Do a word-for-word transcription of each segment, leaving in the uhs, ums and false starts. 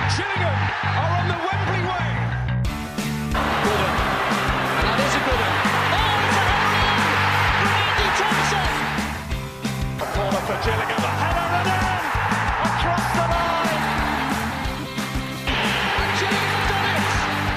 Gillingham are on the Wembley way. Gooden. And that is a Gooden. Oh, it's a header from Andy Thompson. A corner for Gillingham. A header and in. Across the line. And Gillingham have done it.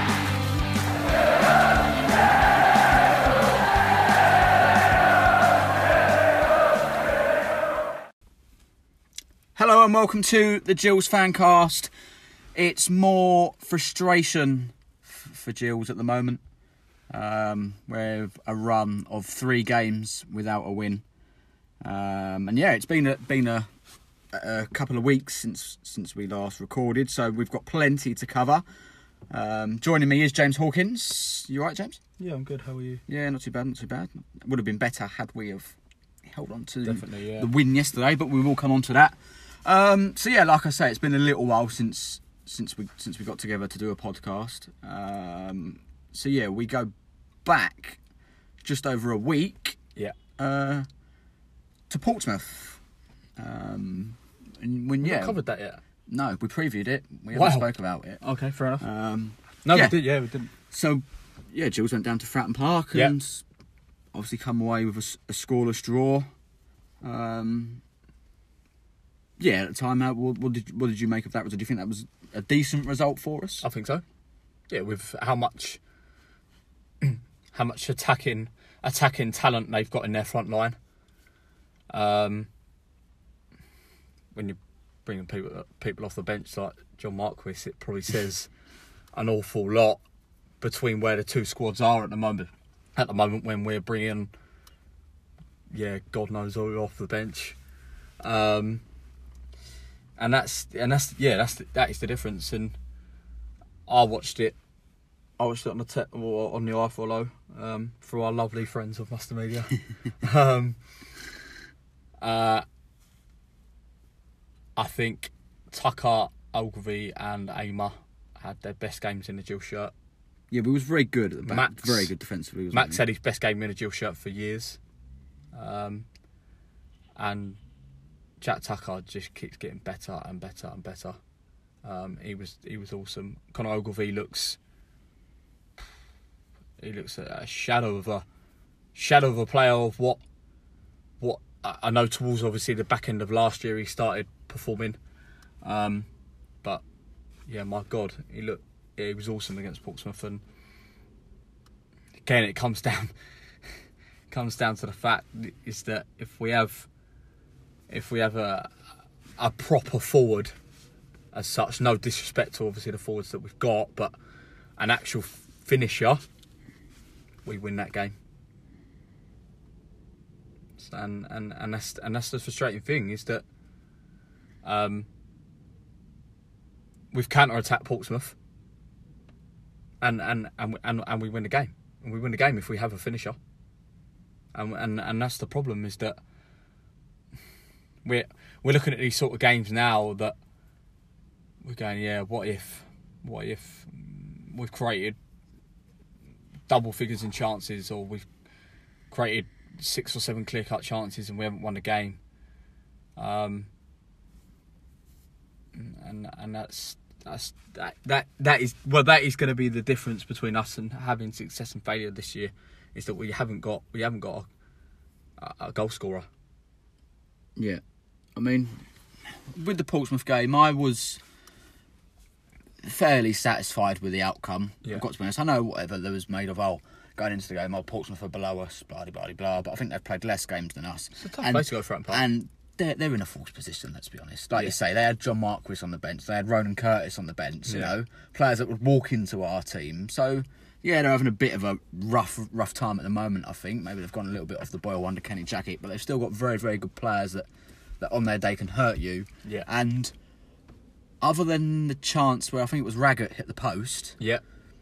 Hello and welcome to the Gills Fancast. It's more frustration f- for Gills at the moment. Um, we're a run of three games without a win, um, and yeah, it's been a, been a, a couple of weeks since since we last recorded, so we've got plenty to cover. Um, joining me is James Hawkins. You all right, James? Yeah, I'm good. How are you? Yeah, not too bad, not too bad. Would have been better had we have held on to Definitely, yeah. the win yesterday, but we will come on to that. Um, so yeah, like I say, it's been a little while since since we since we got together to do a podcast. Um, so yeah, we go back just over a week. Yeah. Uh, to Portsmouth. Um, and when We've yeah, not covered that yet. no, we previewed it. We Wow. haven't spoke about it. Okay, fair enough. Um, no, yeah. we did. Yeah, we didn't. So yeah, Gills went down to Fratton Park Yeah. and obviously come away with a, s- a scoreless draw. Um, yeah, at the time, uh, what, what did what did you make of that? Did you think that was a decent result for us? I think so. Yeah, with how much, how much attacking attacking talent they've got in their front line. Um, when you're bringing people people off the bench like John Marquis, it probably says an awful lot between where the two squads are at the moment. At the moment, when we're bringing, yeah, God knows who off the bench. Um, And that's and that's yeah that's the, that is the difference. And I watched it, I watched it on the te- or on the iFollow um, through our lovely friends of Muster Media. um, uh, I think Tucker, Ogilvie, and Aimer had their best games in the Gill shirt. Yeah, but he was very good at the back. Max- very good defensively. wasn't Max he? had his best game in a Gill shirt for years, um, and Jack Tucker just keeps getting better and better and better. Um, he was he was awesome. Conor Ogilvie looks he looks a, a shadow of a shadow of a player of what what I I know towards obviously the back end of last year he started performing, um, but yeah, my God, he looked yeah, he was awesome against Portsmouth. And again, it comes down comes down to the fact is that if we have if we have a a proper forward as such, no disrespect to obviously the forwards that we've got, but an actual finisher, we win that game. And and and that's and that's the frustrating thing is that um, we've counter-attacked Portsmouth, and and and and and we win the game. And we win the game if we have a finisher. And and and that's the problem is that we're we're looking at these sort of games now that we're going, yeah, what if, what if we've created double figures in chances, or we've created six or seven clear-cut chances and we haven't won the game, um, and and that's that's that that that is well that is going to be the difference between us and having success and failure this year, is that we haven't got we haven't got a, a goal scorer. Yeah, I mean, with the Portsmouth game, I was fairly satisfied with the outcome. Yeah. I've got to be honest. I know whatever there was made of, oh, going into the game, oh, Portsmouth are below us, blah, blah, blah, blah, but I think they've played less games than us. It's a tough and, place to go for Fratton Park. And they're, they're in a false position, let's be honest. Like Yeah. you say, they had John Marquis on the bench, they had Ronan Curtis on the bench, you Yeah. know, players that would walk into our team. So, yeah, they're having a bit of a rough rough time at the moment, I think. Maybe they've gone a little bit off the boil under Kenny Jackett, but they've still got very, very good players that, that on their day can hurt you. Yeah. And other than the chance where I think it was Raggett hit the post, Yeah.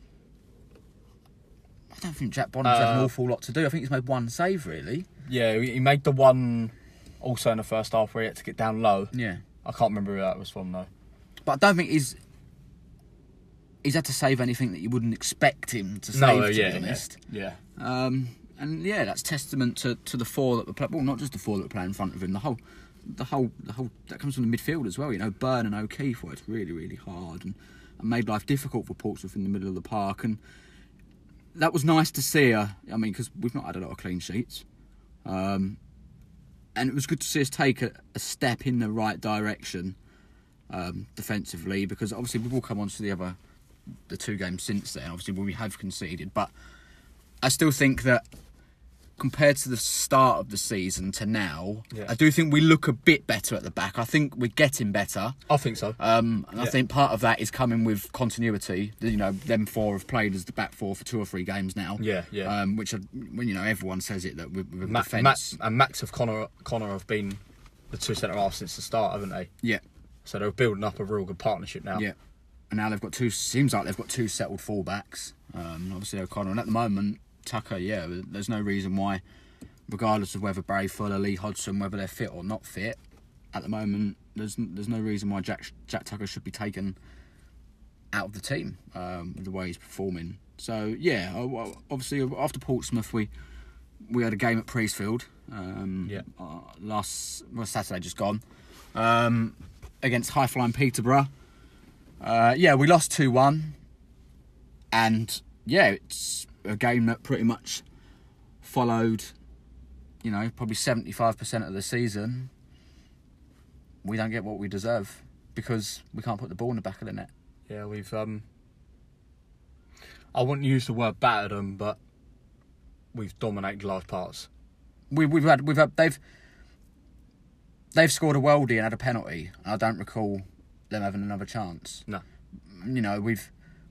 I don't think Jack Bonham's had an Uh, awful lot to do. I think he's made one save, really. Yeah, he made the one also in the first half where he had to get down low. Yeah. I can't remember who that was from though. But I don't think he's he's had to save anything that you wouldn't expect him to save, No, uh, to yeah, be honest. Yeah. Um, and yeah, that's testament to, to the four that were playing. Well, not just the four that were playing in front of him. The whole the whole the whole that comes from the midfield as well. You know, Byrne and O'Keefe worked really really hard and, and made life difficult for Portsmouth in the middle of the park, and that was nice to see. Uh, I mean, because we've not had a lot of clean sheets, um, and it was good to see us take a, a step in the right direction um, defensively. Because obviously we will come on to the other the two games since then. Obviously, where we have conceded, but I still think that compared to the start of the season to now, yeah. I do think we look a bit better at the back. I think we're getting better. I think so. Um, and yeah. I think part of that is coming with continuity. You know, them four have played as the back four for two or three games now. Yeah, yeah. Um, which, are, when you know, everyone says it, that with, with Ma- defence. Ma- and Max of Connor, Connor have been the two centre-halves since the start, haven't they? Yeah. So they're building up a real good partnership now. Yeah. And now they've got two, seems like they've got two settled fullbacks. Um, obviously O'Connor. And at the moment, Tucker, yeah, there's no reason why, regardless of whether Barry Fuller, Lee Hodgson, whether they're fit or not fit, at the moment, there's there's no reason why Jack Jack Tucker should be taken out of the team um, with the way he's performing. So yeah, obviously after Portsmouth, we we had a game at Priestfield. Um, yeah. Uh, last well Saturday just gone um, against High Flying Peterborough. Uh, yeah, we lost two one, and yeah, it's a game that pretty much followed, you know, probably seventy-five percent of the season. We don't get what we deserve because we can't put the ball in the back of the net. Yeah, we've, um, I wouldn't use the word battered them, but we've dominated large parts. We, we've had, we've had, they've, they've scored a worldie and had a penalty. I don't recall them having another chance. No. You know, we've,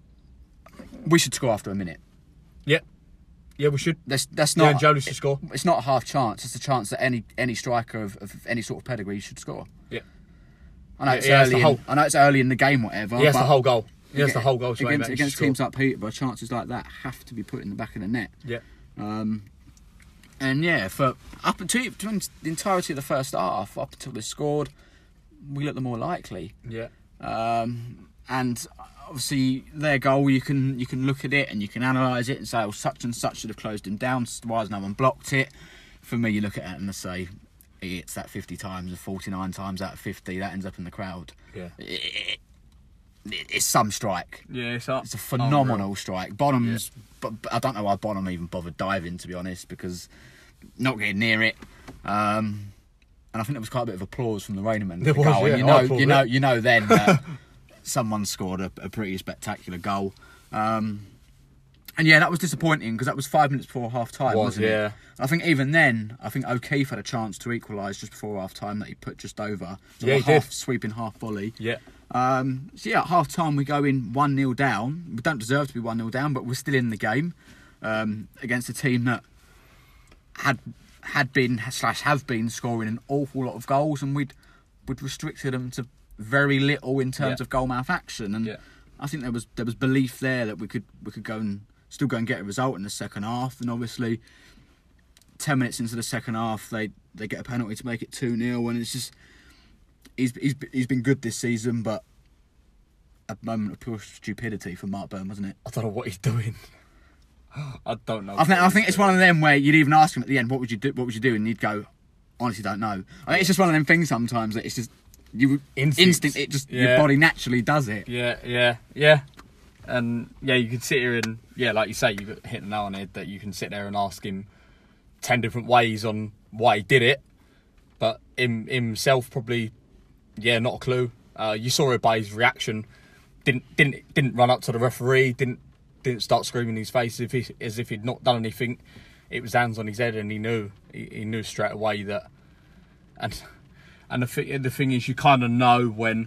we should score after a minute. Yeah. Yeah, we should. That's that's Yeah, not. and Jolie should score. It's not a half chance. It's a chance that any any striker of, of any sort of pedigree should score. Yeah. I know Yeah, it's yeah, it's early. the In, whole- I know it's early in the game, whatever. He has but the whole goal. He has aga- the whole goal to aim against, at, he against should teams score. like Peterborough. Chances like that have to be put in the back of the net. Yeah. Um, and yeah, for up until the entirety of the first half, up until they scored, we looked the more likely. Yeah. Um, and obviously, their goal, you can you can look at it and you can analyse it and say, oh, such and such should have closed him down. Why has no one blocked it? For me, you look at it and say, he hits that fifty times or forty-nine times out of fifty, that ends up in the crowd. Yeah. It, it, it's some strike. Yeah, it's up. It's a phenomenal Unreal. strike. Bonham's, but, but I don't know why Bonham even bothered diving, to be honest, because not getting near it. Um, and I think there was quite a bit of applause from the Rainimen. There was, goal. yeah, And you I know, applauded you know, it. you know then that someone scored a, a pretty spectacular goal. Um, and yeah, that was disappointing because that was five minutes before half time, Was, wasn't yeah. it? I think even then, I think O'Keefe had a chance to equalise just before half time that he put just over. So Yeah, a he half did. sweeping half volley. Yeah. Um, so yeah, at half time we go in one nil down. We don't deserve to be one nil down, but we're still in the game um, against a team that had had been slash have been scoring an awful lot of goals, and we'd we'd restricted them to very little in terms Yeah. of goal mouth action. And Yeah. I think there was there was belief there that we could we could go and still go and get a result in the second half. And obviously, ten minutes into the second half, they they get a penalty to make it two nil, and it's just. He's, he's he's been good this season, but a moment of pure stupidity for Mark Byrne, wasn't it? I don't know what he's doing. I don't know. I think I think it's one of them where you'd even ask him at the end, "What would you do? What would you do?" And he'd go, "Honestly, don't know." I think it's just one of them things sometimes that it's just you Instinct. instinct. It just your Yeah. body naturally does it. Yeah, yeah, yeah. And yeah, you can sit here and yeah, like you say, you hit the nail on the head that you can sit there and ask him ten different ways on why he did it, but him himself probably. Yeah, not a clue. Uh, you saw it by his reaction. Didn't didn't didn't run up to the referee. Didn't didn't start screaming in his face as if he, as if he'd not done anything. It was hands on his head, and he knew he, he knew straight away that. And and the thing the thing is, you kind of know when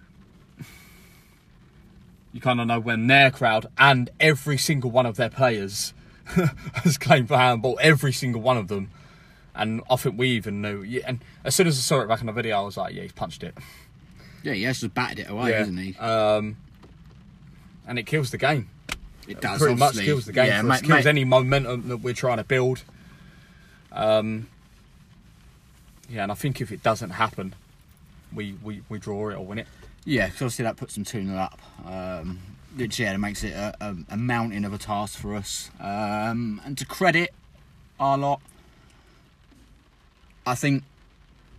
you kind of know when their crowd and every single one of their players has claimed for handball. Every single one of them. And I think we even knew. Yeah, and as soon as I saw it back in the video, I was like, yeah, he's punched it. Yeah, he has just batted it away, Yeah. hasn't he? Um, and it kills the game. It does. Pretty much obviously. kills the game Yeah, for mate, us. Kills mate, any momentum that we're trying to build. Um, yeah, and I think if it doesn't happen, we, we, we draw it or win it. Yeah, because obviously that puts them two nil up. Um, which, yeah, it makes it a, a, a mountain of a task for us. Um, and to credit our lot, I think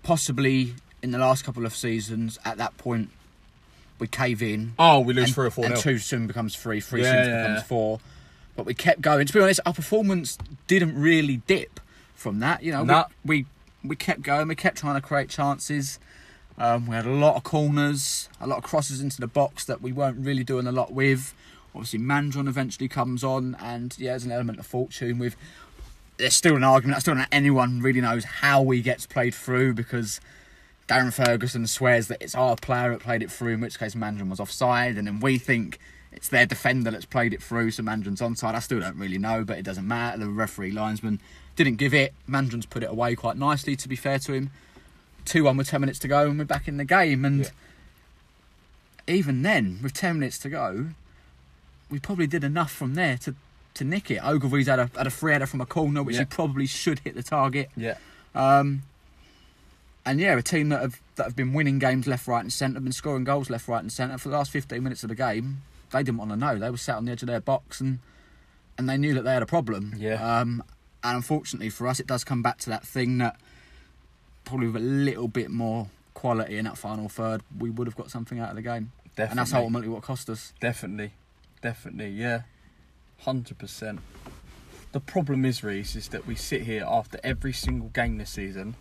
possibly in the last couple of seasons, at that point, we cave in. Oh, we lose and, three or four and nil. two soon becomes three, three Yeah, soon yeah, becomes yeah. four. But we kept going. To be honest, our performance didn't really dip from that. You know, Nah. we, we we kept going. We kept trying to create chances. Um, we had a lot of corners, a lot of crosses into the box that we weren't really doing a lot with. Obviously, Mandron eventually comes on, and yeah, there's an element of fortune with. There's still an argument. I still don't know anyone really knows how he gets played through, because Darren Ferguson swears that it's our player that played it through, in which case Mandron was offside, and then we think it's their defender that's played it through, so Mandron's onside. I still don't really know, but it doesn't matter. The referee linesman didn't give it. Mandron's put it away quite nicely, to be fair to him. two one with ten minutes to go, and we're back in the game. And Yeah. even then, with ten minutes to go, we probably did enough from there to, to nick it. Ogilvy's had a, had a free header from a corner, which Yeah. he probably should hit the target. Yeah. Um, and yeah, a team that have that have been winning games left, right and centre, been scoring goals left, right and centre for the last fifteen minutes of the game. They didn't want to know. They were sat on the edge of their box, and and they knew that they had a problem. Yeah. Um, and unfortunately for us, it does come back to that thing that probably with a little bit more quality in that final third, we would have got something out of the game. Definitely. And that's ultimately what cost us. Definitely. Definitely, yeah. one hundred percent. The problem is, Reece, is that we sit here after every single game this season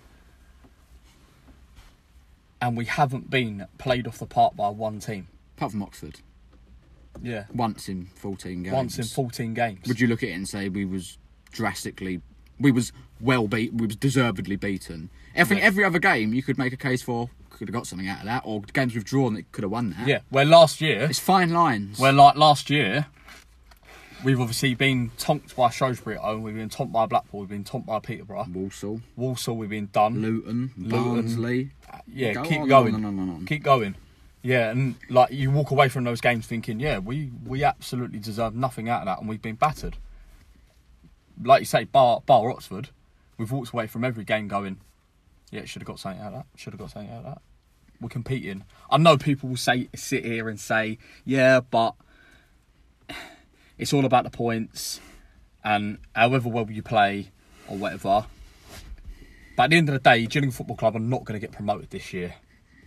and we haven't been played off the park by one team. Apart from Oxford. Yeah. Once in fourteen games. Once in fourteen games. Would you look at it and say we was drastically... We was well beat. We was deservedly beaten. I think Yeah. every other game you could make a case for could have got something out of that, or games we've drawn that could have won that. Yeah, where last year, It's fine lines. where like last year, we've obviously been tonked by Shrewsbury at home, we've been tonked by Blackpool, we've been tonked by Peterborough, Walsall, Walsall, we've been done. Luton, Luton. Barnsley. Yeah, Go keep on, going. on, on, on, on. Keep going. Yeah, and like you walk away from those games thinking, yeah, we, we absolutely deserve nothing out of that, and we've been battered. Like you say, bar bar Oxford, we've walked away from every game going, yeah, should have got something out of that. Should have got something out of that. We're competing. I know people will say sit here and say, yeah, but it's all about the points, and however well you play or whatever. But at the end of the day, Gillingham Football Club are not going to get promoted this year.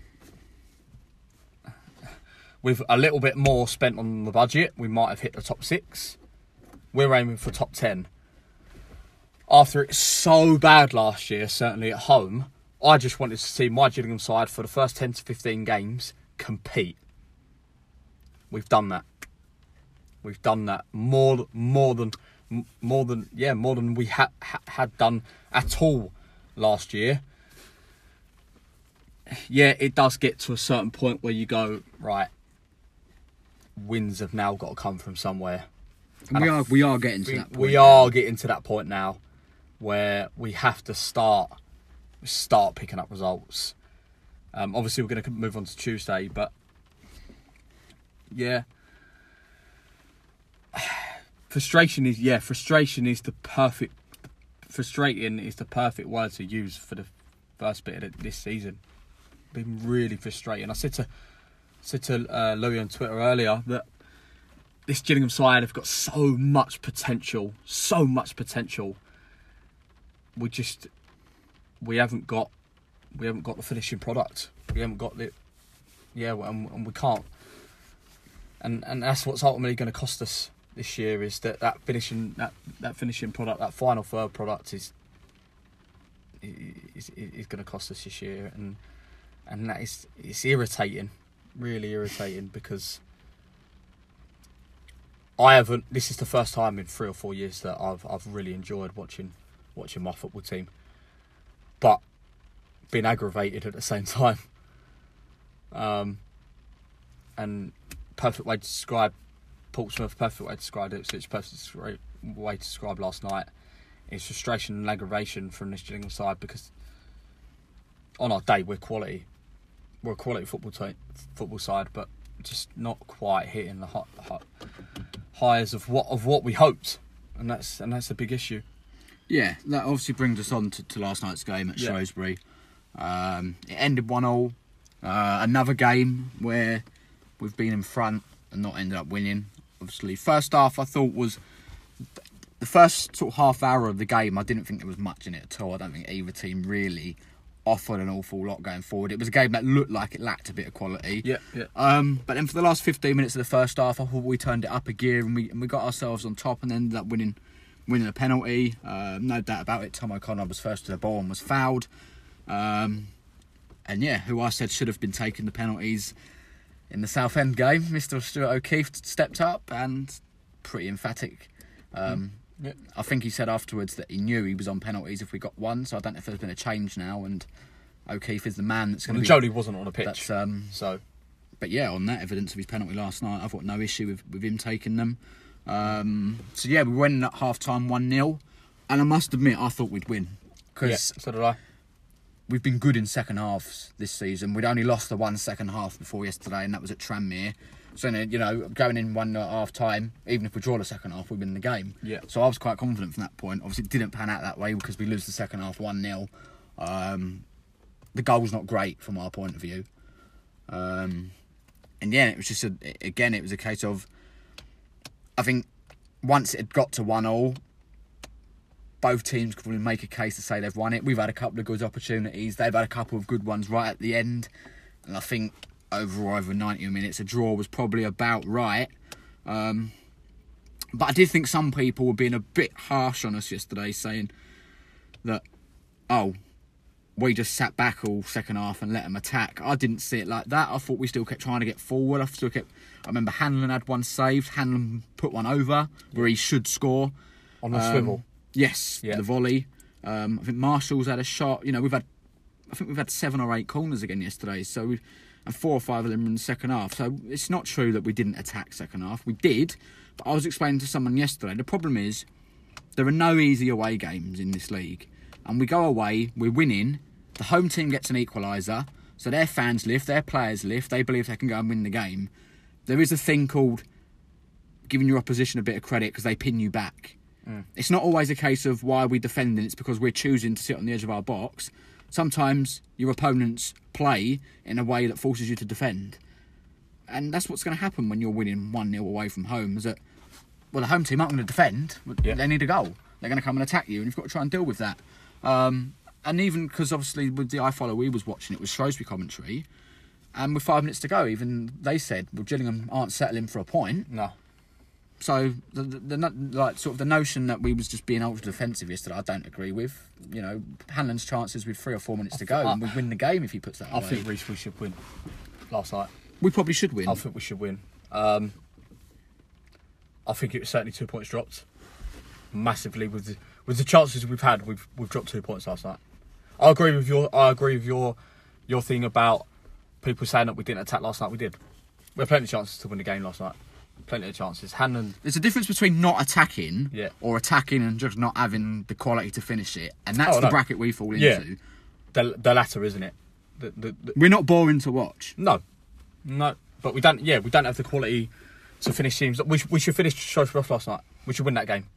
With a little bit more spent on the budget, we might have hit the top six. We're aiming for top ten. After it's so bad last year, certainly at home, I just wanted to see my Gillingham side for the first ten to fifteen games compete. We've done that. We've done that more, more than, more than, yeah, more than we ha- ha- had done at all last year. Yeah, it does get to a certain point where you go, right, wins have now got to come from somewhere. And we And I are we are getting to we, that point. we are getting to that point now where we have to start start picking up results. Um, obviously, we're going to move on to Tuesday, but yeah, frustration is yeah, frustration is the perfect. Frustrating is the perfect word to use for the first bit of this season. Been really frustrating. I said to said to uh, Louis on Twitter earlier that this Gillingham side have got so much potential, so much potential. We just we haven't got we haven't got the finishing product. We haven't got the yeah, and, and we can't. And and that's what's ultimately going to cost us this year, is that that finishing that, that finishing product, that final third product is is, is going to cost us this year, and and that is it's irritating, really irritating, because I haven't. This is the first time in three or four years that I've I've really enjoyed watching watching my football team, but been aggravated at the same time. Um, and perfect way to describe Portsmouth, perfect way to describe Ipswich, perfect way to describe last night is frustration and aggravation from this Gillingham side, because on our day we're quality, we're a quality football team, football side, but just not quite hitting the high, high, highs of what of what we hoped, and that's and that's a big issue. Yeah, that obviously brings us on to, to last night's game at Yeah. Shrewsbury. Um, it ended one all. Uh, another game where we've been in front and not ended up winning. Obviously, first half I thought was the first sort of half hour of the game. I didn't think there was much in it at all. I don't think either team really offered an awful lot going forward. It was a game that looked like it lacked a bit of quality. Yeah, yeah. Um, but then for the last fifteen minutes of the first half, I thought we turned it up a gear and we and we got ourselves on top and ended up winning winning a penalty. Uh, no doubt about it. Tom O'Connor was first to the ball and was fouled. Um, and yeah, who I said should have been taking the penalties in the Southend game, Mister Stuart O'Keefe stepped up and pretty emphatic. Um, yeah. I think he said afterwards that he knew he was on penalties if we got one, so I don't know if there's been a change now, and O'Keefe is the man that's going to well, be... Jody wasn't on the pitch, that's, um, so... But yeah, on that evidence of his penalty last night, I've got no issue with, with him taking them. Um, so yeah, we went at half-time one nil, and I must admit, I thought we'd win. Because yeah, so did I. We've been good in second halves this season. We'd only lost the one second half before yesterday, and that was at Tranmere. So, you know, going in one at half time, even if we draw the second half, we win the game. Yeah. So I was quite confident from that point. Obviously, it didn't pan out that way because we lose the second half one nil. Um, the goal's not great from our point of view. Um, and yeah, it was just, a, again, it was a case of, I think once it had got to one all, both teams could probably make a case to say they've won it. We've had a couple of good opportunities. They've had a couple of good ones right at the end. And I think overall, over ninety minutes, a draw was probably about right. Um, but I did think some people were being a bit harsh on us yesterday, saying that, oh, we just sat back all second half and let them attack. I didn't see it like that. I thought we still kept trying to get forward. I still kept. I remember Hanlon had one saved. Hanlon put one over where he should score. On the um, swivel. Yes, yeah. the volley. Um, I think Marshall's had a shot. You know, we've had, I think we've had seven or eight corners again yesterday. So, we, and four or five of them in the second half. So it's not true that we didn't attack second half. We did, but I was explaining to someone yesterday. The problem is there are no easy away games in this league, and we go away, we're winning. The home team gets an equaliser, so their fans lift, their players lift. They believe they can go and win the game. There is a thing called giving your opposition a bit of credit because they pin you back. Mm. It's not always a case of why we're defending. It's because we're choosing to sit on the edge of our box. Sometimes your opponents play in a way that forces you to defend. And that's what's going to happen when you're winning one nil away from home. Is that, well, the home team aren't going to defend. Yeah. They need a goal. They're going to come and attack you, and you've got to try and deal with that. Um, and even because, obviously, with the iFollow we was watching, it was Shrewsbury commentary. And with five minutes to go, even they said, well, Gillingham aren't settling for a point. No. So the, the, the like sort of the notion that we was just being ultra defensive yesterday, I don't agree with. You know, Hanlon's chances with three or four minutes to go, I, and we win the game if he puts that. I away. think we, we should win. Last night, we probably should win. I think we should win. Um, I think it was certainly two points dropped massively with the, with the chances we've had. We've we've dropped two points last night. I agree with your I agree with your your thing about people saying that we didn't attack last night. We did. We had plenty of chances to win the game last night. Plenty of chances. Hanlon. There's a difference between not attacking yeah. or attacking and just not having the quality to finish it, and that's oh, the no. bracket we fall yeah. into. The the latter, isn't it? The, the, the... We're not boring to watch. No, no. But we don't. Yeah, we don't have the quality to finish teams. We we should finish Shrewsbury off last night. We should win that game.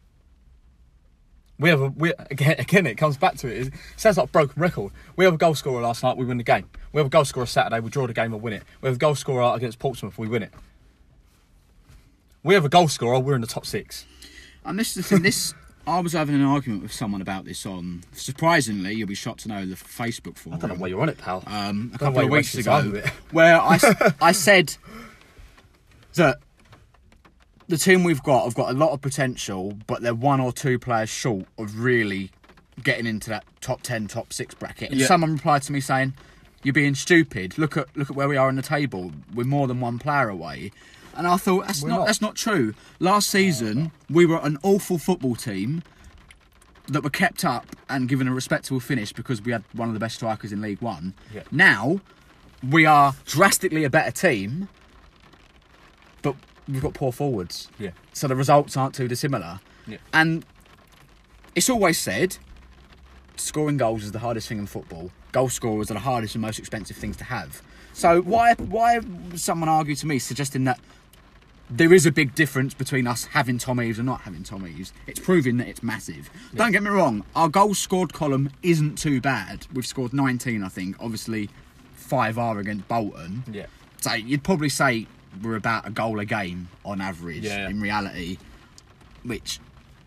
We have a we again. Again, it comes back to it. It sounds like a broken record. We have a goal scorer last night. We win the game. We have a goal scorer Saturday. We draw the game and win it. We have a goal scorer against Portsmouth. We win it. We have a goal scorer. We're in the top six. And this is the thing. This I was having an argument with someone about this on. Surprisingly, you'll be shocked to know the Facebook forum. I don't know why you're on it, pal. Um, a couple of weeks ago, it. where I I said that the team we've got have got a lot of potential, but they're one or two players short of really getting into that top ten, top six bracket. And yeah. someone replied to me saying, "You're being stupid. Look at look at where we are in the table. We're more than one player away." And I thought that's not, not that's not true. Last season we were an awful football team that were kept up and given a respectable finish because we had one of the best strikers in League One. Yeah. Now we are drastically a better team, but we've got poor forwards. Yeah. So the results aren't too dissimilar. Yeah. And it's always said scoring goals is the hardest thing in football. Goal scorers are the hardest and most expensive things to have. So why why would someone argue to me suggesting that there is a big difference between us having Tom Eaves and not having Tom Eaves? It's proving that it's massive. Yeah. Don't get me wrong, our goals scored column isn't too bad. We've scored nineteen, I think. Obviously, five are against Bolton. Yeah. So you'd probably say we're about a goal a game on average yeah. in reality, which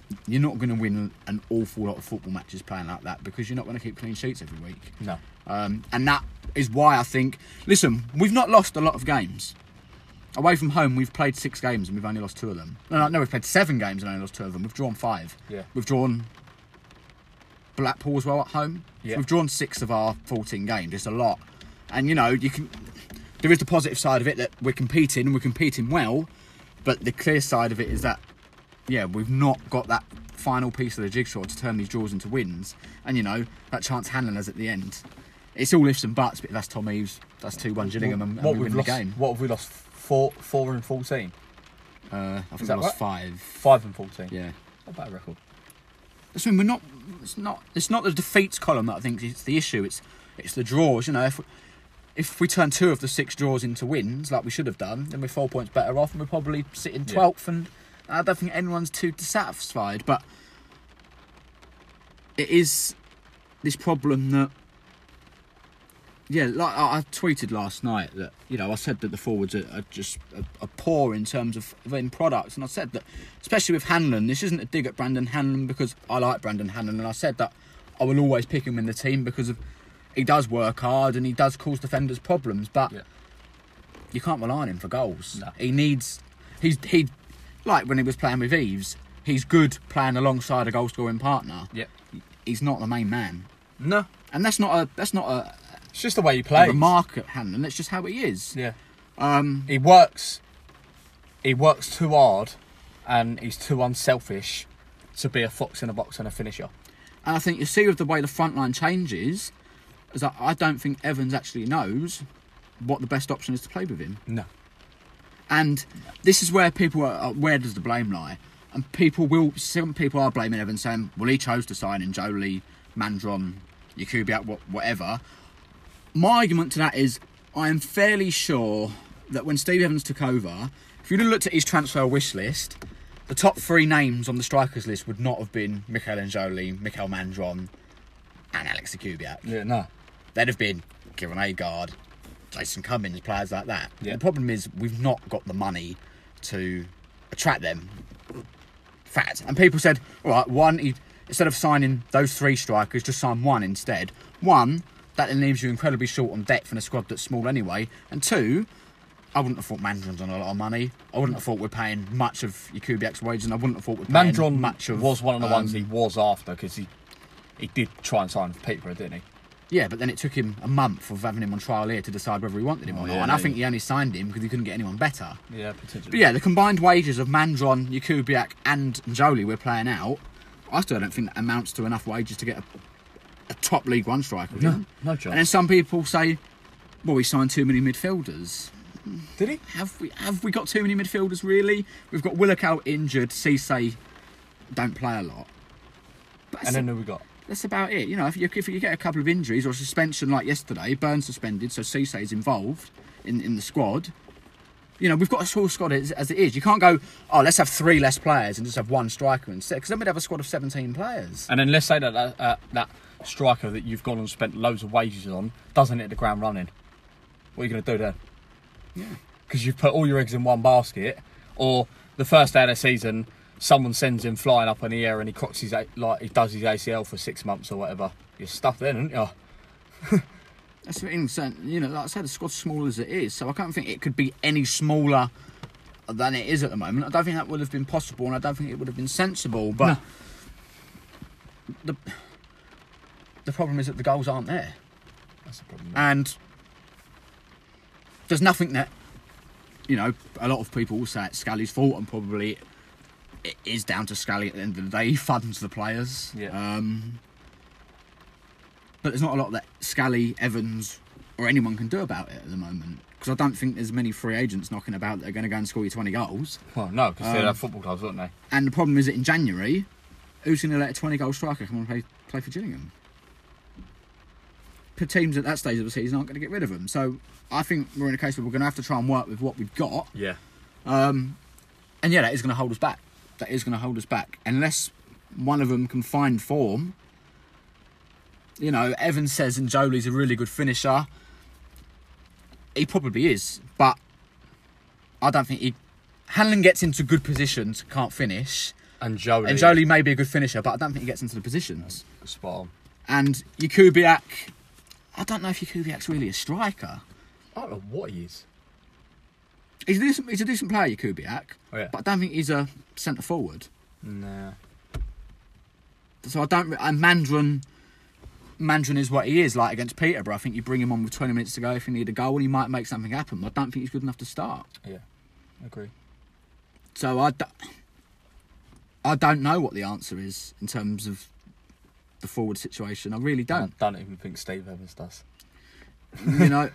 you're not going to win an awful lot of football matches playing like that because you're not going to keep clean sheets every week. No. Um, and that is why I think... Listen, we've not lost a lot of games. Away from home, we've played six games and we've only lost two of them. No, no, no we've played seven games and only lost two of them. We've drawn five. Yeah. We've drawn Blackpool as well at home. Yeah. So we've drawn six of our fourteen games. It's a lot. And, you know, you can... There is the positive side of it that we're competing and we're competing well. But the clear side of it is that, yeah, we've not got that final piece of the jigsaw to turn these draws into wins. And, you know, that chance Hanlon has at the end. It's all ifs and buts, but that's Tom Eves. That's two one Gillingham and, and what we we've win lost, the game. What have we lost? Four, four and fourteen. Uh, I think that we lost right? five. Five and fourteen. Yeah. Not a bad record. I mean, we're not. It's not. It's not the defeats column that I think is the issue. It's it's the draws. You know, if we, if we turn two of the six draws into wins, like we should have done, then we're four points better off, and we're probably sitting twelfth. Yeah. And I don't think anyone's too dissatisfied. But it is this problem that. Yeah, like I tweeted last night that, you know, I said that the forwards are, are just are, are poor in terms of end products, and I said that, especially with Hanlon, this isn't a dig at Brandon Hanlon because I like Brandon Hanlon, and I said that I will always pick him in the team because of he does work hard and he does cause defenders problems, but yeah. you can't rely on him for goals. No. He needs, he's he, like when he was playing with Eves, he's good playing alongside a goal scoring partner. Yeah, he's not the main man. No, and that's not a that's not a. It's just the way he plays. The remark at Hanlon, that's just how he is. Yeah. Um, he works. He works too hard, and he's too unselfish to be a fox in a box and a finisher. And I think you see with the way the front line changes, is that I don't think Evans actually knows what the best option is to play with him. No. And this is where people are. Where does the blame lie? And people will. Some people are blaming Evans, saying, "Well, he chose to sign in Jolie, Mandron, Jakubiak, whatever." My argument to that is, I am fairly sure that when Steve Evans took over, if you'd have looked at his transfer wish list, the top three names on the strikers list would not have been Mikael Njoli, Mikael Mandron, and Alex Jakubiak. Yeah, no. They'd have been Kieran Agard, Jason Cummins, players like that. Yeah. The problem is we've not got the money to attract them. Fact. And people said, all right, one, he, instead of signing those three strikers, just sign one instead. One, that then leaves you incredibly short on depth in a squad that's small anyway. And two, I wouldn't have thought Mandron's on a lot of money. I wouldn't have thought we're paying much of Jakubiak's wages, and I wouldn't have thought we're paying Mandron much of... was one of the um, ones he was after, because he, he did try and sign for Peterborough, didn't he? Yeah, but then it took him a month of having him on trial here to decide whether he wanted him Oh, or yeah, not. And I yeah. think he only signed him because he couldn't get anyone better. Yeah, potentially. But yeah, the combined wages of Mandron, Jakubiak and Jolie we're playing out, I still don't think that amounts to enough wages to get a, a top League One striker. No, no chance. And then some people say, well, we signed too many midfielders. Did he? Have we have we got too many midfielders, really? We've got Willock out injured, Cisse don't play a lot. But And then who we got? that's about it. You know, if you, if you get a couple of injuries or a suspension like yesterday, Burns suspended, so Cisse is involved in, in the squad. You know, we've got a small squad as, as it is. You can't go, oh, let's have three less players and just have one striker instead, because then we'd have a squad of seventeen players. And then let's say that that, uh, that striker that you've gone and spent loads of wages on doesn't hit the ground running. What are you going to do then? Yeah. Because you've put all your eggs in one basket, or the first day of the season, someone sends him flying up in the air and he crocks his A- like he does his A C L for six months or whatever. You're stuffed then, aren't you? That's the thing. So, you know, like I said, the squad's small as it is, so I can't think it could be any smaller than it is at the moment. I don't think that would have been possible, and I don't think it would have been sensible. But No. the the problem is that the goals aren't there, That's the problem. and there's nothing that, you know, a lot of people will say it's Scally's fault, and probably it is down to Scally at the end of the day. He funds the players. Yeah. Um, but there's not a lot that Scally, Evans, or anyone can do about it at the moment. Because I don't think there's many free agents knocking about that are going to go and score you twenty goals. Well, no, because they're Um, football clubs, aren't they? And the problem is that in January, who's going to let a twenty-goal striker come and play, play for Gillingham? The teams at that stage of the season aren't going to get rid of them. So I think we're in a case where we're going to have to try and work with what we've got. Yeah. Um, and yeah, that is going to hold us back. That is going to hold us back. Unless one of them can find form. You know, Evans says Njoli's a really good finisher. He probably is. But I don't think he... Hanlon gets into good positions, can't finish. And Jolie. And Jolie may be a good finisher, but I don't think he gets into the positions. Spot on. And Jakubiak, I don't know if Jakubiak's really a striker. I don't know what he is. He's a decent, he's a decent player, Jakubiak, Oh, yeah. but I don't think he's a centre forward. Nah. So I don't. And Mandron, Mandron is what he is like against Peterborough. I think you bring him on with twenty minutes to go if you need a goal, and he might make something happen. I don't think he's good enough to start. Yeah, I agree. So I, do, I don't know what the answer is in terms of the forward situation. I really don't. I don't even think Steve Evans does. You know,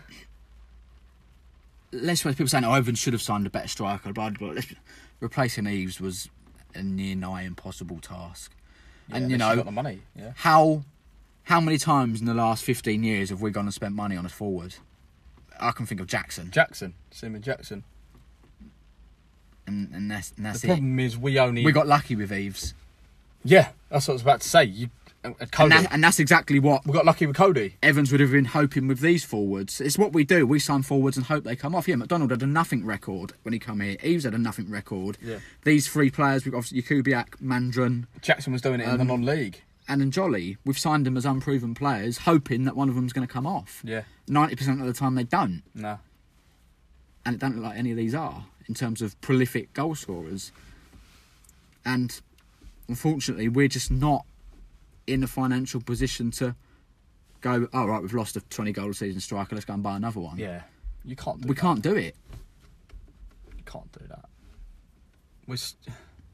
let's face people saying, "Oh, Evans should have signed a better striker." But replacing Eves was a near nigh impossible task. Yeah, and you unless know, got the money. Yeah. how how many times in the last fifteen years have we gone and spent money on a forward? I can think of Jackson, Jackson, Simon Jackson. and, and that's and that's The it. problem is we only We got lucky with Eves, yeah. That's what I was about to say. You, uh, and, Cody. that, and that's exactly what We got lucky with Cody. Evans would have been hoping with these forwards. It's what we do. We sign forwards and hope they come off. Yeah, McDonald had a nothing record when he come here. Eves had a nothing record. Yeah. These three players, we've got obviously Jakubiak, Mandron, Jackson was doing it in Um, the non-league. and Njoli. We've signed them as unproven players, hoping that one of them's going to come off. Yeah. ninety percent of the time they don't. Nah. And it don't look like any of these are in terms of prolific goal scorers. And unfortunately, we're just not in a financial position to go, oh, right, we've lost a twenty goal a season striker, let's go and buy another one. Yeah. You can't do We that. can't do it. You can't do that. We're st-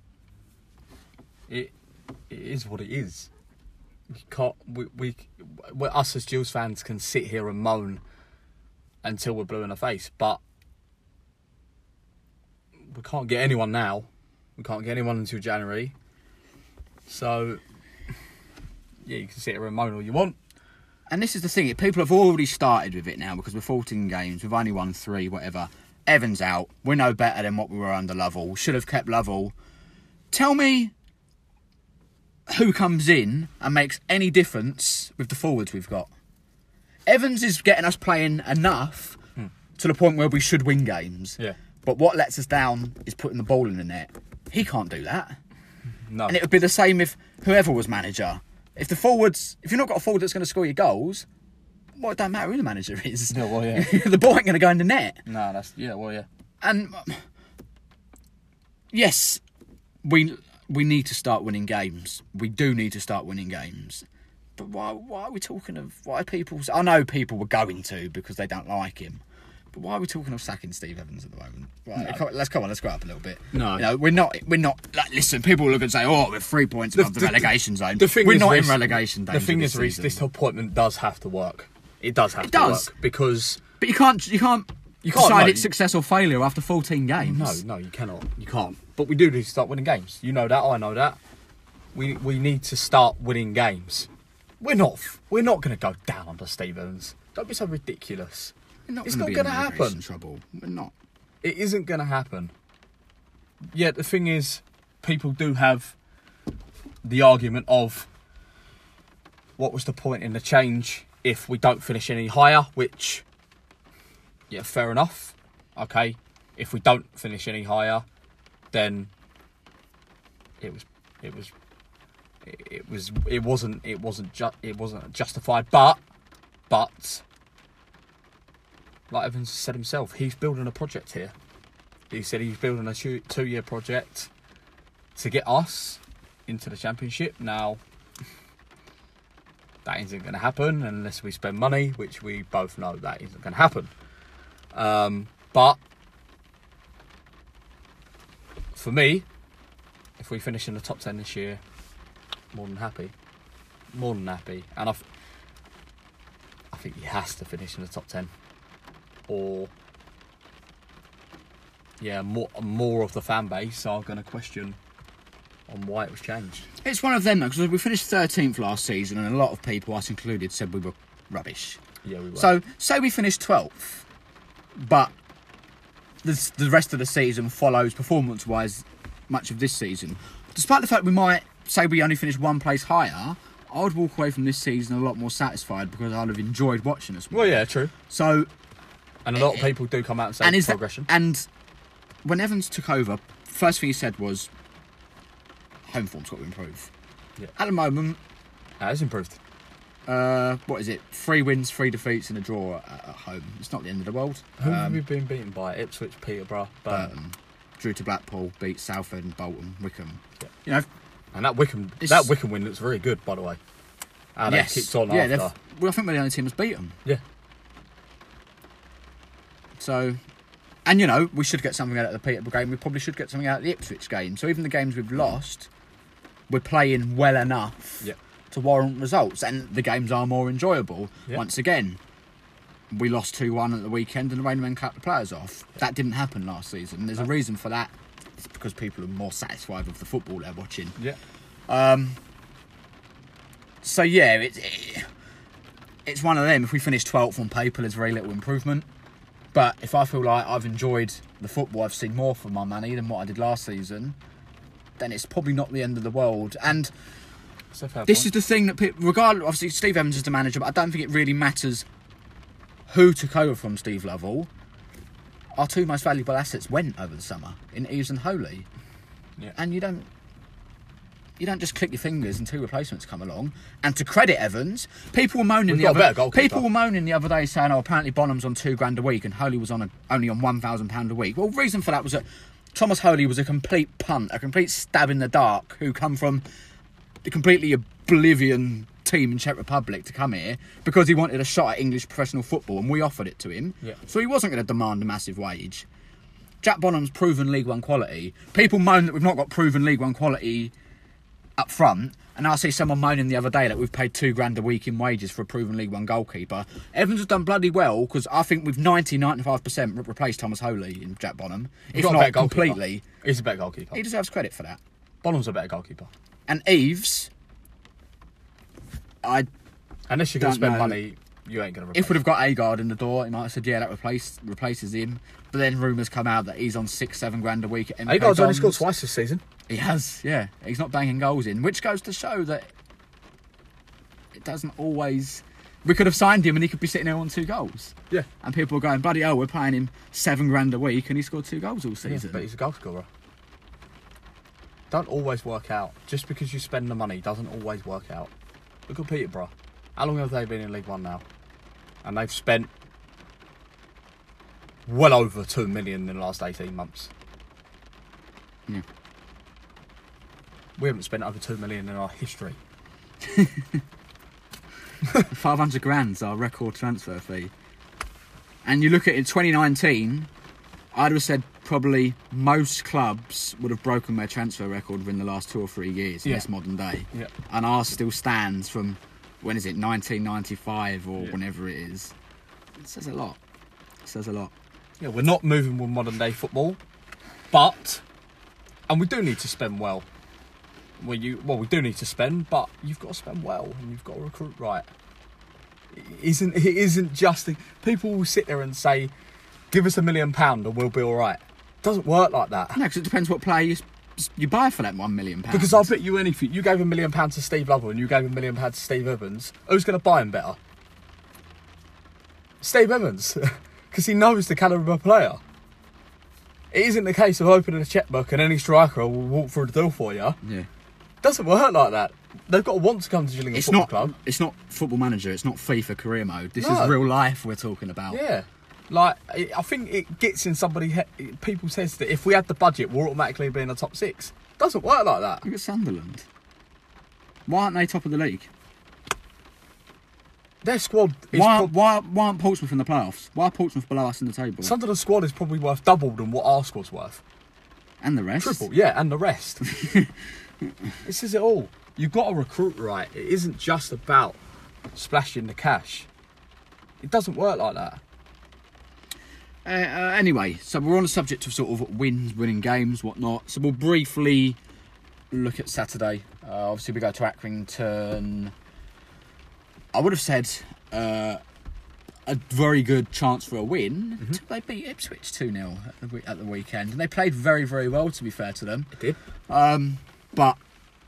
it, it is what it is. You can't. We, we, we, us as Gills fans can sit here and moan until we're blue in the face, but we can't get anyone now. We can't get anyone until January. So, yeah, you can sit here and moan all you want. And this is the thing, people have already started with it now because we're fourteen games, we've only won three, whatever. Evans out, we're no better than what we were under Lovell, should have kept Lovell. Tell me who comes in and makes any difference with the forwards we've got. Evans is getting us playing enough hmm. to the point where we should win games. Yeah. But what lets us down is putting the ball in the net. He can't do that. No. And it would be the same if whoever was manager. If the forwards, if you've not got a forward that's going to score your goals, well, it don't matter who the manager is. Yeah, well, yeah. The ball ain't going to go in the net. No, that's yeah, well, yeah. And um, yes, we we need to start winning games. We do need to start winning games. But why why are we talking of why people? I know people were going to because they don't like him. But why are we talking of sacking Steve Evans at the moment? Right, No. come- let's come on, let's go up a little bit. No. you know, we're not. We're not. Like, listen, people look and say, "Oh, we're three points above the, the- relegation zone." The thing we're is, not Reece, in relegation danger. The thing this is, Reece, season. this appointment does have to work. It does have It to does. work because But you can't. You can't. You can't, decide no, it's you- success or failure after fourteen games. no, no, you cannot, you can't. But we do need to start winning games. You know that, I know that. We we need to start winning games. We're not we're not going to go down under Steve Evans. Don't be so ridiculous. We're not It's gonna not be going in to relegation happen. Trouble. We're not. It isn't going to happen. Yet the thing is, people do have the argument of what was the point in the change if we don't finish any higher, which, yeah, fair enough. Okay, if we don't finish any higher, then it was, it was, it was, it wasn't, it wasn't, ju- it wasn't justified. But, but. Like Evans said himself, he's building a project here. He said he's building a two, two-year project to get us into the Championship. Now, that isn't going to happen unless we spend money, which we both know that isn't going to happen. Um, but, for me, if we finish in the top ten this year, more than happy. More than happy. And I've, I think he has to finish in the top ten. Or, yeah, more more of the fan base are going to question on why it was changed. It's one of them though, because we finished thirteenth last season, and a lot of people, us included, said we were rubbish. Yeah, we were. So, say we finished twelfth, but the the rest of the season follows performance-wise much of this season. Despite the fact we might say we only finished one place higher, I would walk away from this season a lot more satisfied because I'd have enjoyed watching us. well, yeah, true. So. And a lot of people do come out and say And is progression. That, and when Evans took over, first thing he said was, home form's got to improve. Yeah. At the moment, That has improved. uh, what is it? Three wins, three defeats, and a draw at, at home. It's not the end of the world. Who have Um, we been beaten by? Ipswich, Peterborough, Burton. Burton drew to Blackpool, beat Southend, Bolton, Wickham. Yeah. You know, And that Wickham, It's- that Wickham win looks very good, by the way. How yes, they kicked on yeah. they've- after. Well, I think we're the only team that's beat them. Yeah. So, and you know, we should get something out of the Peterborough game. We probably should get something out of the Ipswich game. So even the games we've lost, we're playing well enough Yeah. to warrant results, and the games are more enjoyable. Yeah. Once again, we lost two one at the weekend, and the Rainmen clapped the players off. That didn't happen last season. There's a No. reason for that. It's because people are more satisfied with the football they're watching. Yeah. Um, so yeah, it, it, it's one of them. If we finish twelfth on paper, there's very little improvement. But if I feel like I've enjoyed the football, I've seen more for my money than what I did last season, then it's probably not the end of the world. And That's a fair this point. is the thing that, people, regardless, obviously Steve Evans is the manager, but I don't think it really matters who took over from Steve Lovell. Our two most valuable assets went over the summer in Eves and Holy. Yeah. And you don't you don't just click your fingers and two replacements come along. And to credit Evans, people were moaning We've the got a other better goalkeeper. people were moaning the other day saying, "Oh, apparently Bonham's on two grand a week and Holy was on a, only on one thousand pound a week." Well, the reason for that was that Thomas Holy was a complete punt, a complete stab in the dark, who come from the completely oblivion team in Czech Republic to come here because he wanted a shot at English professional football, and we offered it to him. Yeah. So he wasn't going to demand a massive wage. Jack Bonham's proven League One quality. People moan that we've not got proven League One quality up front, and I see someone moaning the other day that we've paid two grand a week in wages for a proven League One goalkeeper. Evans has done bloody well because I think we've ninety, ninety-five percent re- replaced Thomas Holy in Jack Bonham. We've If got a not better goalkeeper. completely, He's a better goalkeeper. he deserves credit for that. Bonham's a better goalkeeper. And Eves, I Unless you're going to Don't spend know. money, you ain't going to replace if we'd have got Agard in the door, he might have said, yeah, that replace, replaces him. But then rumours come out that he's on six, seven grand a week at M K Agard's only Dons. scored twice this season. He has, yeah. He's not banging goals in, which goes to show that it doesn't always... We could have signed him and he could be sitting there on two goals. Yeah. And people are going, bloody hell, we're paying him seven grand a week and he scored two goals all Yeah, season. but he's a goal scorer. Don't always work out. Just because you spend the money doesn't always work out. Look at Peterborough. How long have they been in League One now? And they've spent well over two million in the last eighteen months. Yeah. We haven't spent over two million in our history. five hundred grand's our record transfer fee. And you look at it in twenty nineteen, I'd have said probably most clubs would have broken their transfer record within the last two or three years in Yeah. this modern day. Yeah. And ours still stands from, when is it, nineteen ninety-five or Yeah. whenever it is. It says a lot. It says a lot. Yeah, we're not moving with modern day football, but and we do need to spend well. Well, you well, we do need to spend, but you've got to spend well and you've got to recruit right. It isn't it isn't just the, people will sit there and say, "Give us a million pound and we'll be all right." It doesn't work like that. No, because it depends what player you, s- you buy for that one million pounds. Because I'll bet you anything. You gave a million pounds to Steve Lovell and you gave a million pounds to Steve Evans. Who's going to buy him better? Steve Evans, because he knows the calibre of player. It isn't the case of opening a checkbook and any striker will walk through the door for you. Yeah. It doesn't work like that. They've got to want to come to Gillingham It's Football not. Club. It's not Football Manager. It's not FIFA career mode. This No. is real life we're talking about. Yeah. Like, it, I think it gets in somebody, he- people says that if we had the budget, we'll automatically be in the top six. It doesn't work like that. Look at Sunderland. Why aren't they top of the league? Their squad is Why, prob- why, why aren't Portsmouth in the playoffs? Why are Portsmouth below us in the table? Sunderland's squad is probably worth double than what our squad's worth. and the rest. Triple, yeah, and the rest. This is it all. You've got to recruit right. It isn't just about splashing the cash. It doesn't work like that. Uh, uh, anyway, so we're on the subject of sort of wins, winning games, whatnot. So we'll briefly look at Saturday. Uh, obviously, we go to Accrington. I would have said uh, a very good chance for a win. Mm-hmm. They beat Ipswich two nil at the, we- at the weekend. And they played very, very well, to be fair to them. It did. Um, but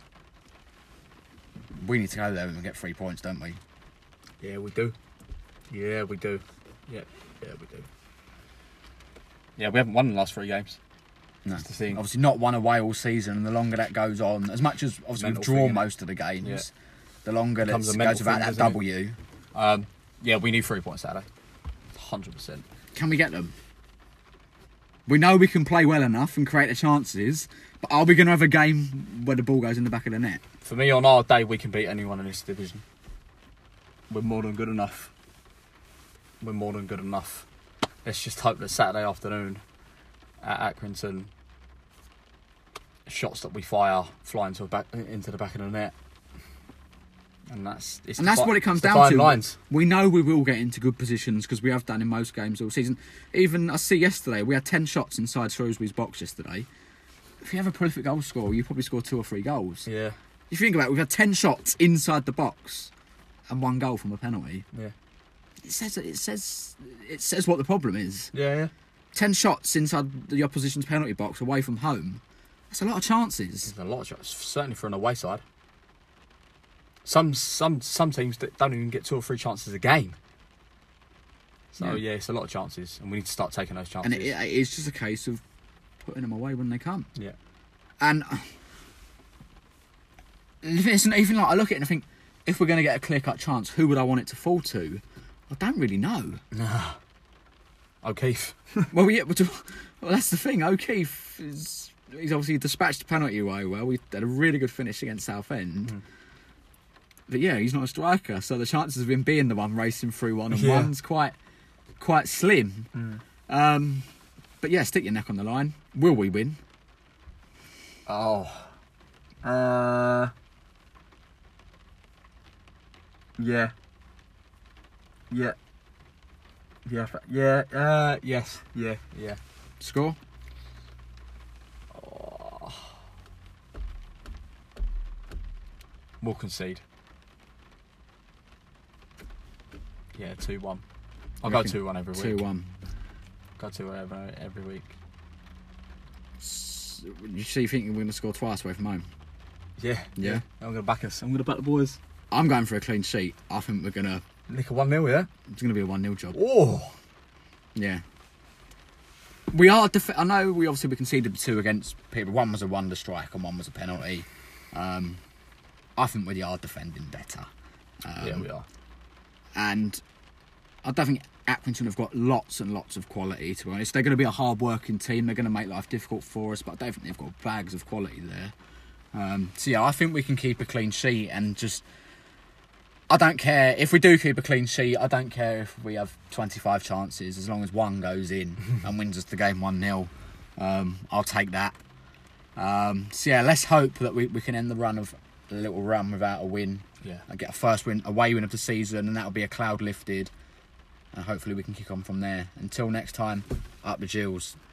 we need to go there and get three points, don't we? Yeah, we do. Yeah, we do. Yeah, yeah, we do. Yeah, we haven't won the last three games. No. That's the thing. Obviously not won away all season, and the longer that goes on, as much as obviously Mental we've drawn thing, innit? most of the games, Yeah. the longer that Becomes a it mental goes without thing, that doesn't it? W. Um, yeah, we need three points Saturday. one hundred percent. Can we get them? We know we can play well enough and create the chances, but are we going to have a game where the ball goes in the back of the net? For me, on our day, we can beat anyone in this division. We're more than good enough. We're more than good enough. Let's just hope that Saturday afternoon at Accrington, shots that we fire fly into, a back, into the back of the net. And that's it's And the that's fi- what it comes it's the down fine to. lines. We know we will get into good positions because we have done in most games all season. Even I see yesterday we had ten shots inside Shrewsbury's box yesterday. If you have a prolific goal scorer, you probably score two or three goals. Yeah, If you think about it, we've had ten shots inside the box and one goal from a penalty. yeah, It says it says it says what the problem is. yeah, yeah. Ten shots inside the opposition's penalty box away from home. That's a lot of chances. There's a lot of shots, certainly for an away side. Some some some teams that don't even get two or three chances a game. So Yeah. yeah, it's a lot of chances, and we need to start taking those chances. And it, it is just a case of putting them away when they come. yeah, And uh, it's not even like I look at it and I think, if we're going to get a clear-cut chance, who would I want it to fall to? I don't really know. O'Keefe. Well, yeah, but, well, that's the thing. O'Keefe is he's obviously dispatched the penalty away well. We had a really good finish against Southend. Mm. But yeah, he's not a striker, so the chances of him being the one racing through one and Yeah. one's quite quite slim. Mm. Um, but yeah, stick your neck on the line. Will we win? Oh. Uh. Yeah. Yeah. Yeah. Yeah. Uh. Yes. Yeah. Yeah. Score? We'll concede. Yeah, two one. I'll go Reckon two one every week. two one. Go two one every, every week. You see, you think we're going to score twice away from home? Yeah. Yeah. I'm going to back us. I'm going to back the boys. I'm going for a clean sheet. I think we're going to... Nick a one nil, yeah? It's going to be a one nil job. Oh. Yeah. We are... Def- I know we obviously we conceded two against people. One was a wonder strike and one was a penalty. Um, I think we are defending better. Um, Yeah, we are. And I don't think Accrington have got lots and lots of quality, to be honest. They're going to be a hard-working team. They're going to make life difficult for us, but I don't think they've got bags of quality there. Um, so, yeah, I think we can keep a clean sheet and just... I don't care. If we do keep a clean sheet, I don't care if we have twenty-five chances. As long as one goes in and wins us the game one nil, um, I'll take that. Um, so, yeah, let's hope that we, we can end the run of a little run without a win. Yeah. And get a first win, away win of the season, and that'll be a cloud lifted. And hopefully we can kick on from there. Until next time, up the Gills.